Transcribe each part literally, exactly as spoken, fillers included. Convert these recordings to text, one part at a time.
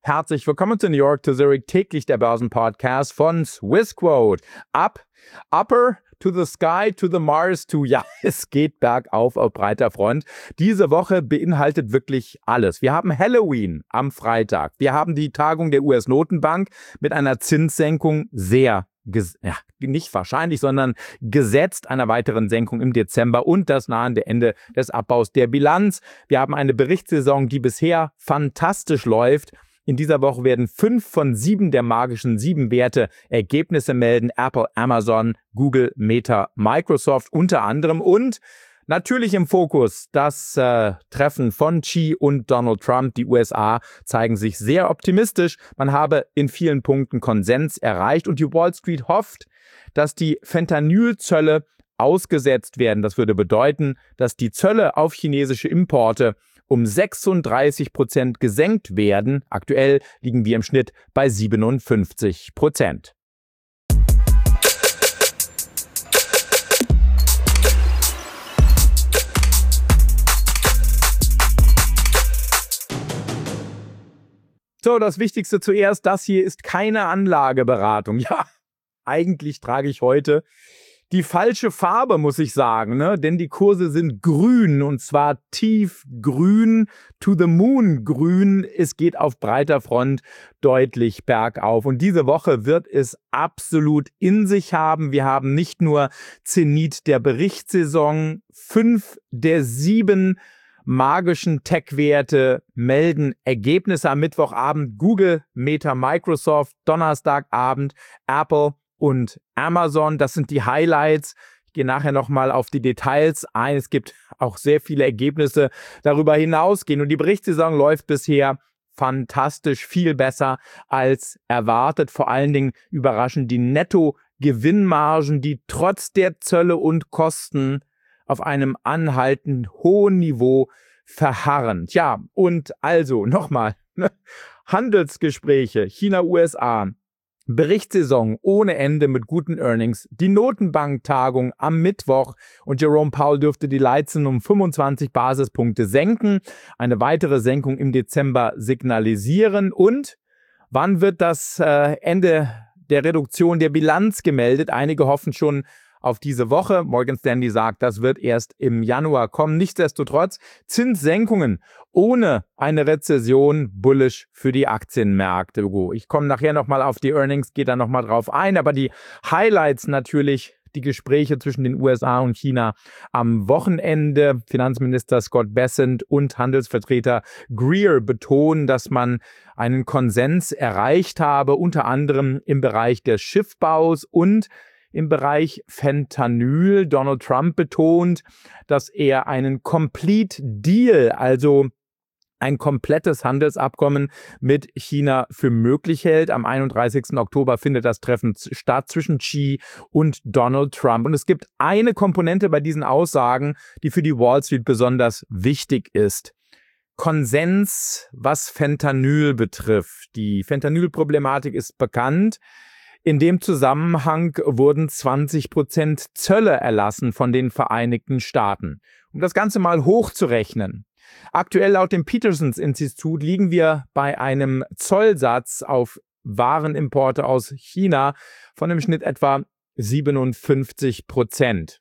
Herzlich willkommen zu New York to Zurich, täglich der Börsenpodcast von Swissquote. Up, upper to the sky, to the Mars, to, ja, es geht bergauf auf breiter Front. Diese Woche beinhaltet wirklich alles. Wir haben Halloween am Freitag. Wir haben die Tagung der U S-Notenbank mit einer Zinssenkung sehr ja, nicht wahrscheinlich, sondern gesetzt einer weiteren Senkung im Dezember und das nahende Ende des Abbaus der Bilanz. Wir haben eine Berichtssaison, die bisher fantastisch läuft. In dieser Woche werden fünf von sieben der magischen sieben Werte Ergebnisse melden. Apple, Amazon, Google, Meta, Microsoft unter anderem und natürlich im Fokus das äh, Treffen von Xi und Donald Trump. Die U S A zeigen sich sehr optimistisch. Man habe in vielen Punkten Konsens erreicht und die Wall Street hofft, dass die Fentanylzölle ausgesetzt werden. Das würde bedeuten, dass die Zölle auf chinesische Importe um sechsunddreißig Prozent gesenkt werden. Aktuell liegen wir im Schnitt bei siebenundfünfzig Prozent. So, das Wichtigste zuerst, das hier ist keine Anlageberatung. Ja, eigentlich trage ich heute die falsche Farbe, muss ich sagen, ne? Denn die Kurse sind grün und zwar tiefgrün, to the moon grün. Es geht auf breiter Front deutlich bergauf und diese Woche wird es absolut in sich haben. Wir haben nicht nur Zenit der Berichtssaison, fünf der sieben magischen Tech-Werte melden Ergebnisse am Mittwochabend. Google, Meta, Microsoft, Donnerstagabend, Apple und Amazon. Das sind die Highlights. Ich gehe nachher nochmal auf die Details ein. Es gibt auch sehr viele Ergebnisse darüber hinausgehen. Und die Berichtssaison läuft bisher fantastisch, viel besser als erwartet. Vor allen Dingen überraschen die Nettogewinnmargen, die trotz der Zölle und Kosten auf einem anhaltend hohen Niveau verharren. Tja, und also nochmal, ne? Handelsgespräche, China, U S A, Berichtssaison ohne Ende mit guten Earnings, die Notenbanktagung am Mittwoch und Jerome Powell dürfte die Leitzinsen um fünfundzwanzig Basispunkte senken, eine weitere Senkung im Dezember signalisieren und wann wird das äh, Ende der Reduktion der Bilanz gemeldet? Einige hoffen schon auf diese Woche. Morgan Stanley sagt, das wird erst im Januar kommen. Nichtsdestotrotz Zinssenkungen ohne eine Rezession bullish für die Aktienmärkte. Ich komme nachher nochmal auf die Earnings, gehe da nochmal drauf ein, aber die Highlights natürlich die Gespräche zwischen den U S A und China am Wochenende. Finanzminister Scott Bessent und Handelsvertreter Greer betonen, dass man einen Konsens erreicht habe, unter anderem im Bereich des Schiffbaus und im Bereich Fentanyl. Donald Trump betont, dass er einen Complete Deal, also ein komplettes Handelsabkommen mit China für möglich hält. Am einunddreißigsten Oktober findet das Treffen statt zwischen Xi und Donald Trump. Und es gibt eine Komponente bei diesen Aussagen, die für die Wall Street besonders wichtig ist. Konsens, was Fentanyl betrifft. Die Fentanyl-Problematik ist bekannt. In dem Zusammenhang wurden zwanzig Prozent Zölle erlassen von den Vereinigten Staaten. Um das Ganze mal hochzurechnen. Aktuell laut dem Petersens-Institut liegen wir bei einem Zollsatz auf Warenimporte aus China von im Schnitt etwa siebenundfünfzig Prozent.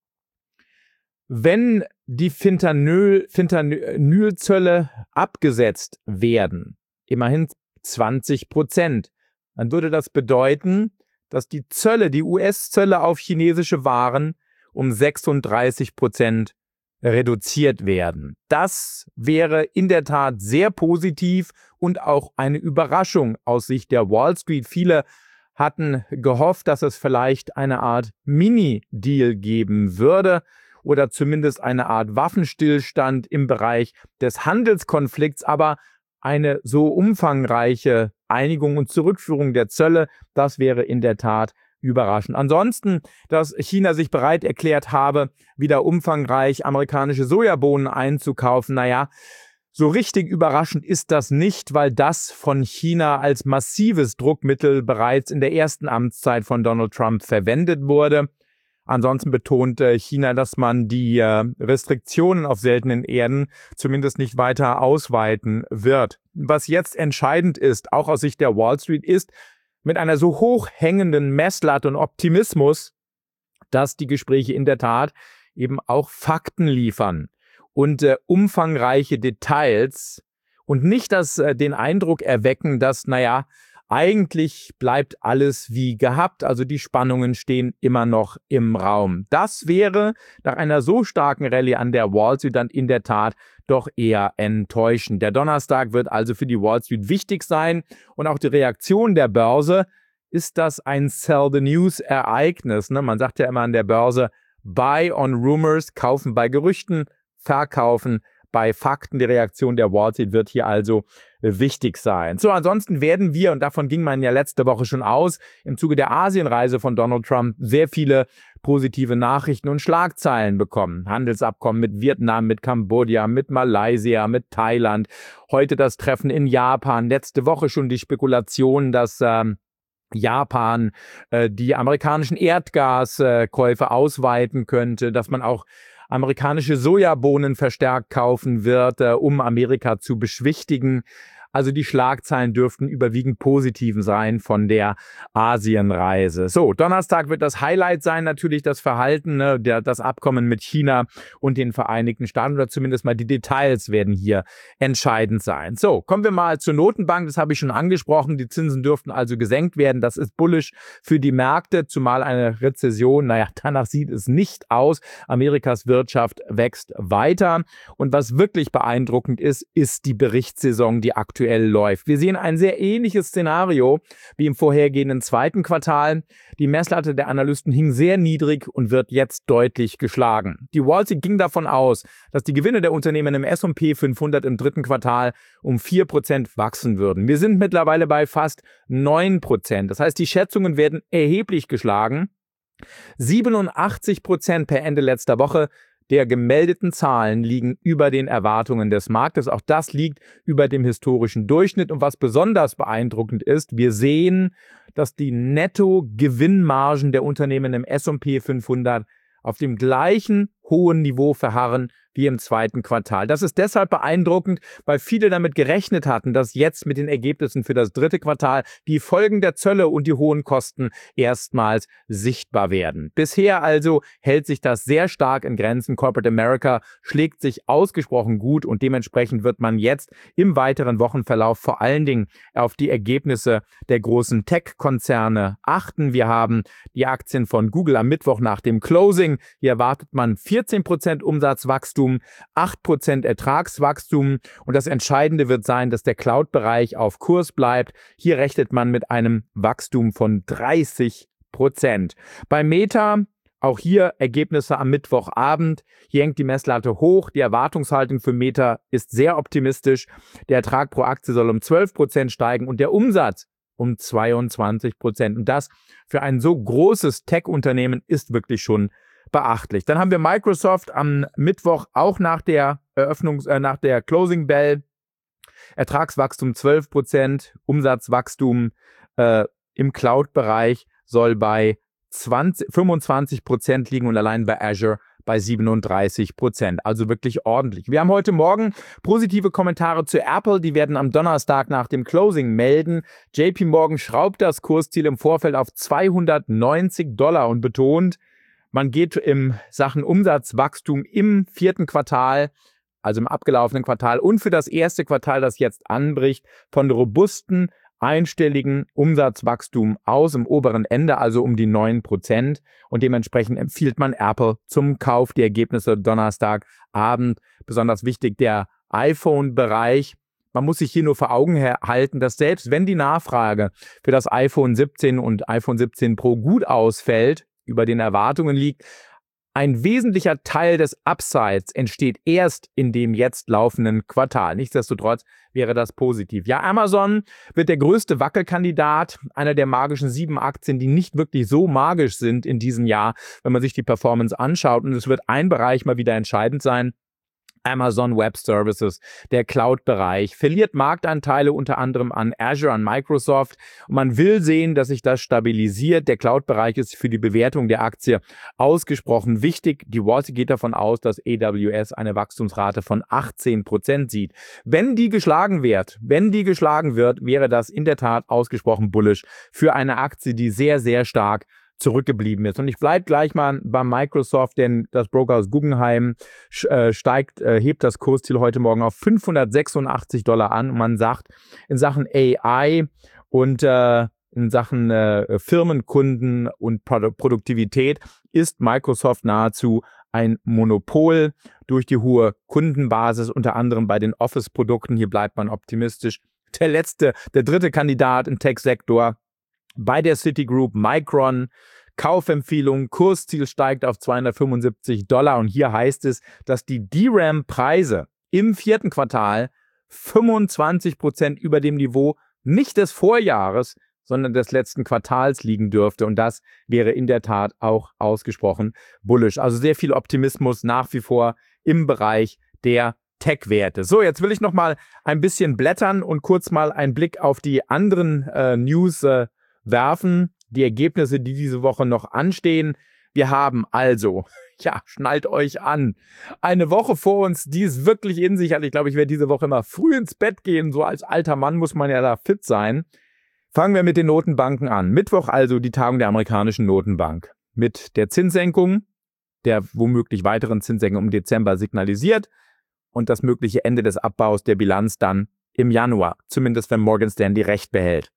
Wenn die Fentanyl, Fentanylzölle abgesetzt werden, immerhin zwanzig Prozent, dann würde das bedeuten, dass die Zölle, die U S-Zölle auf chinesische Waren um sechsunddreißig Prozent reduziert werden. Das wäre in der Tat sehr positiv und auch eine Überraschung aus Sicht der Wall Street. Viele hatten gehofft, dass es vielleicht eine Art Mini-Deal geben würde oder zumindest eine Art Waffenstillstand im Bereich des Handelskonflikts, aber eine so umfangreiche Einigung und Zurückführung der Zölle, das wäre in der Tat überraschend. Ansonsten, dass China sich bereit erklärt habe, wieder umfangreich amerikanische Sojabohnen einzukaufen, naja, so richtig überraschend ist das nicht, weil das von China als massives Druckmittel bereits in der ersten Amtszeit von Donald Trump verwendet wurde. Ansonsten betont äh, China, dass man die äh, Restriktionen auf seltenen Erden zumindest nicht weiter ausweiten wird. Was jetzt entscheidend ist, auch aus Sicht der Wall Street, ist, mit einer so hoch hängenden Messlatte und Optimismus, dass die Gespräche in der Tat eben auch Fakten liefern und äh, umfangreiche Details und nicht das, äh, den Eindruck erwecken, dass, naja, eigentlich bleibt alles wie gehabt, also die Spannungen stehen immer noch im Raum. Das wäre nach einer so starken Rallye an der Wall Street dann in der Tat doch eher enttäuschend. Der Donnerstag wird also für die Wall Street wichtig sein und auch die Reaktion der Börse. Ist das ein Sell-the-News-Ereignis? Ne? Man sagt ja immer an der Börse, buy on rumors, kaufen bei Gerüchten, verkaufen bei Fakten. Die Reaktion der Wall Street wird hier also wichtig sein. So, ansonsten werden wir, und davon ging man ja letzte Woche schon aus, im Zuge der Asienreise von Donald Trump sehr viele positive Nachrichten und Schlagzeilen bekommen. Handelsabkommen mit Vietnam, mit Kambodscha, mit Malaysia, mit Thailand. Heute das Treffen in Japan. Letzte Woche schon die Spekulation, dass ähm, Japan äh, die amerikanischen Erdgaskäufe äh, ausweiten könnte, dass man auch amerikanische Sojabohnen verstärkt kaufen wird, äh, um Amerika zu beschwichtigen. Also die Schlagzeilen dürften überwiegend positiv sein von der Asienreise. So, Donnerstag wird das Highlight sein, natürlich das Verhalten, ne, der, das Abkommen mit China und den Vereinigten Staaten, oder zumindest mal die Details werden hier entscheidend sein. So, kommen wir mal zur Notenbank, das habe ich schon angesprochen. Die Zinsen dürften also gesenkt werden. Das ist bullish für die Märkte, zumal eine Rezession, naja, danach sieht es nicht aus. Amerikas Wirtschaft wächst weiter. Und was wirklich beeindruckend ist, ist die Berichtssaison, die aktuell läuft. Wir sehen ein sehr ähnliches Szenario wie im vorhergehenden zweiten Quartal. Die Messlatte der Analysten hing sehr niedrig und wird jetzt deutlich geschlagen. Die Wall Street ging davon aus, dass die Gewinne der Unternehmen im S und P fünfhundert im dritten Quartal um vier Prozent wachsen würden. Wir sind mittlerweile bei fast neun Prozent. Das heißt, die Schätzungen werden erheblich geschlagen. siebenundachtzig Prozent per Ende letzter Woche der gemeldeten Zahlen liegen über den Erwartungen des Marktes. Auch das liegt über dem historischen Durchschnitt. Und was besonders beeindruckend ist, wir sehen, dass die Netto-Gewinnmargen der Unternehmen im S und P fünfhundert auf dem gleichen hohen Niveau verharren wie im zweiten Quartal. Das ist deshalb beeindruckend, weil viele damit gerechnet hatten, dass jetzt mit den Ergebnissen für das dritte Quartal die Folgen der Zölle und die hohen Kosten erstmals sichtbar werden. Bisher also hält sich das sehr stark in Grenzen. Corporate America schlägt sich ausgesprochen gut und dementsprechend wird man jetzt im weiteren Wochenverlauf vor allen Dingen auf die Ergebnisse der großen Tech-Konzerne achten. Wir haben die Aktien von Google am Mittwoch nach dem Closing. Hier erwartet man vierzehn Prozent Umsatzwachstum, acht Prozent Ertragswachstum und das Entscheidende wird sein, dass der Cloud-Bereich auf Kurs bleibt. Hier rechnet man mit einem Wachstum von dreißig Prozent. Bei Meta auch hier Ergebnisse am Mittwochabend. Hier hängt die Messlatte hoch. Die Erwartungshaltung für Meta ist sehr optimistisch. Der Ertrag pro Aktie soll um zwölf Prozent steigen und der Umsatz um zweiundzwanzig Prozent. Und das für ein so großes Tech-Unternehmen ist wirklich schon beachtlich. Dann haben wir Microsoft am Mittwoch auch nach der Eröffnungs-, äh, nach der Closing Bell. Ertragswachstum zwölf Prozent, Umsatzwachstum äh, im Cloud-Bereich soll bei zwanzig, fünfundzwanzig Prozent liegen und allein bei Azure bei siebenunddreißig Prozent. Also wirklich ordentlich. Wir haben heute Morgen positive Kommentare zu Apple. Die werden am Donnerstag nach dem Closing melden. J P Morgan schraubt das Kursziel im Vorfeld auf zweihundertneunzig Dollar und betont, man geht im Sachen Umsatzwachstum im vierten Quartal, also im abgelaufenen Quartal und für das erste Quartal, das jetzt anbricht, von robusten, einstelligen Umsatzwachstum aus im oberen Ende, also um die neun Prozent. Und dementsprechend empfiehlt man Apple zum Kauf. Die Ergebnisse Donnerstagabend. Besonders wichtig der iPhone-Bereich. Man muss sich hier nur vor Augen halten, dass selbst wenn die Nachfrage für das iPhone siebzehn und iPhone siebzehn Pro gut ausfällt, über den Erwartungen liegt, ein wesentlicher Teil des Upsides entsteht erst in dem jetzt laufenden Quartal. Nichtsdestotrotz wäre das positiv. Ja, Amazon wird der größte Wackelkandidat, einer der magischen sieben Aktien, die nicht wirklich so magisch sind in diesem Jahr, wenn man sich die Performance anschaut. Und es wird ein Bereich mal wieder entscheidend sein. Amazon Web Services, der Cloud-Bereich, verliert Marktanteile unter anderem an Azure, an Microsoft. Und man will sehen, dass sich das stabilisiert. Der Cloud-Bereich ist für die Bewertung der Aktie ausgesprochen wichtig. Die Wall Street geht davon aus, dass A W S eine Wachstumsrate von achtzehn Prozent sieht. Wenn die geschlagen wird, wenn die geschlagen wird, wäre das in der Tat ausgesprochen bullish für eine Aktie, die sehr, sehr stark zurückgeblieben ist. Und ich bleibe gleich mal bei Microsoft, denn das Brokerhaus Guggenheim äh, steigt, äh, hebt das Kursziel heute Morgen auf fünfhundertsechsundachtzig Dollar an. Und man sagt, in Sachen A I und äh, in Sachen äh, Firmenkunden und Produ- Produktivität ist Microsoft nahezu ein Monopol durch die hohe Kundenbasis, unter anderem bei den Office-Produkten. Hier bleibt man optimistisch. Der letzte, der dritte Kandidat im Tech-Sektor bei der Citigroup, Micron, Kaufempfehlung, Kursziel steigt auf zweihundertfünfundsiebzig Dollar und hier heißt es, dass die D RAM-Preise im vierten Quartal fünfundzwanzig Prozent über dem Niveau nicht des Vorjahres, sondern des letzten Quartals liegen dürfte und das wäre in der Tat auch ausgesprochen bullish. Also sehr viel Optimismus nach wie vor im Bereich der Tech-Werte. So, jetzt will ich noch mal ein bisschen blättern und kurz mal einen Blick auf die anderen äh, News äh, werfen, die Ergebnisse, die diese Woche noch anstehen. Wir haben also, ja, schnallt euch an, eine Woche vor uns, die ist wirklich in sich hat. Ich glaube, ich werde diese Woche immer früh ins Bett gehen. So als alter Mann muss man ja da fit sein. Fangen wir mit den Notenbanken an. Mittwoch also die Tagung der amerikanischen Notenbank mit der Zinssenkung, der womöglich weiteren Zinssenkung im Dezember signalisiert und das mögliche Ende des Abbaus der Bilanz dann im Januar, zumindest wenn Morgan Stanley Recht behält.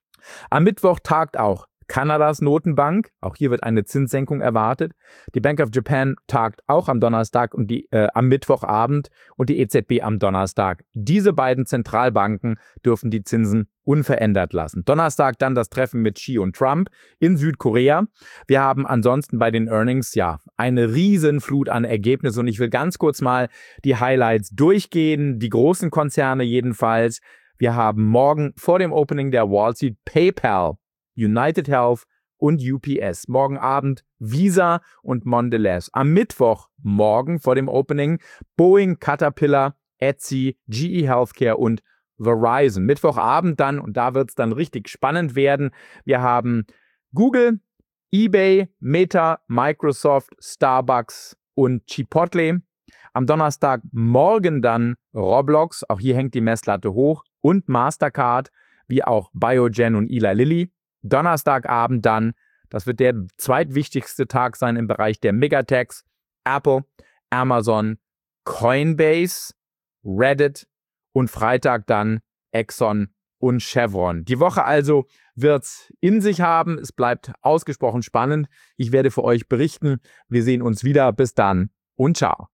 Am Mittwoch tagt auch Kanadas Notenbank. Auch hier wird eine Zinssenkung erwartet. Die Bank of Japan tagt auch am Donnerstag und die, äh, am Mittwochabend und die E Z B am Donnerstag. Diese beiden Zentralbanken dürfen die Zinsen unverändert lassen. Donnerstag dann das Treffen mit Xi und Trump in Südkorea. Wir haben ansonsten bei den Earnings ja eine Riesenflut an Ergebnissen und ich will ganz kurz mal die Highlights durchgehen. Die großen Konzerne jedenfalls. Wir haben morgen vor dem Opening der Wall Street PayPal, United Health und U P S. Morgen Abend Visa und Mondelez. Am Mittwoch morgen vor dem Opening Boeing, Caterpillar, Etsy, G E Healthcare und Verizon. Mittwochabend dann, und da wird es dann richtig spannend werden, wir haben Google, eBay, Meta, Microsoft, Starbucks und Chipotle. Am Donnerstag morgen dann Roblox, auch hier hängt die Messlatte hoch, und Mastercard, wie auch Biogen und Eli Lilly. Donnerstagabend dann, das wird der zweitwichtigste Tag sein im Bereich der Megatechs, Apple, Amazon, Coinbase, Reddit und Freitag dann Exxon und Chevron. Die Woche also wird's in sich haben. Es bleibt ausgesprochen spannend. Ich werde für euch berichten. Wir sehen uns wieder. Bis dann und ciao.